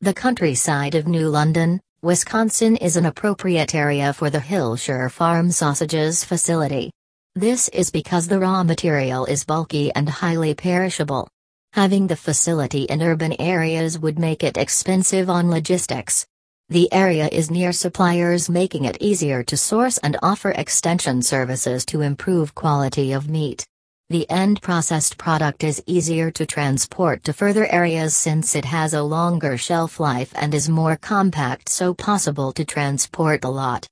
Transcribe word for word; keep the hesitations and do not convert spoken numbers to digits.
The countryside of New London, Wisconsin is an appropriate area for the Hillshire Farm Sausages facility. This is because the raw material is bulky and highly perishable. Having the facility in urban areas would make it expensive on logistics. The area is near suppliers, making it easier to source and offer extension services to improve quality of meat. The end processed product is easier to transport to further areas since it has a longer shelf life and is more compact, so possible to transport a lot.